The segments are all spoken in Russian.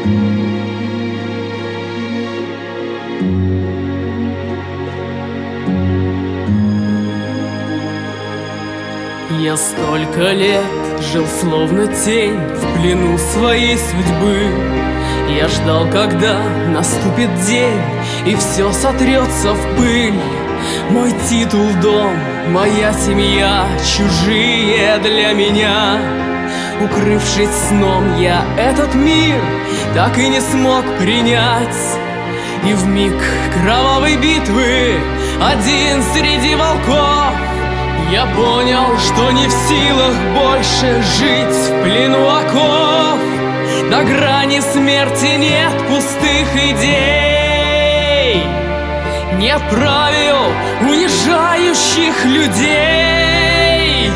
Я столько лет жил словно тень в плену своей судьбы. Я ждал, когда наступит день и все сотрется в пыль. Мой титул, дом, моя семья чужие для меня. Укрывшись сном, я этот мир так и не смог принять. И вмиг кровавой битвы, один среди волков, я понял, что не в силах больше жить в плену оков. На грани смерти нет пустых идей, нет правил, унижающих людей.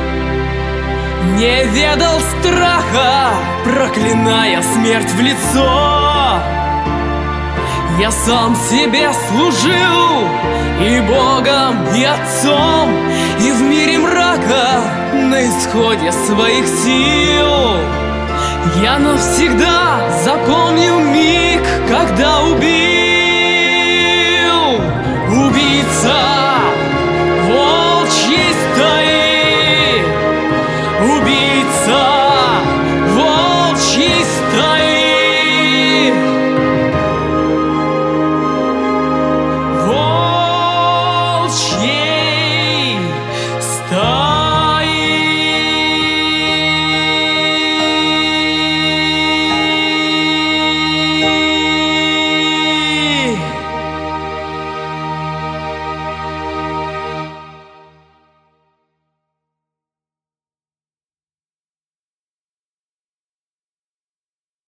Не ведал страха, проклиная смерть в лицо. Я сам себе служил и Богом, и Отцом, и в мире мрака на исходе своих сил. Я навсегда запомнил миг, когда убил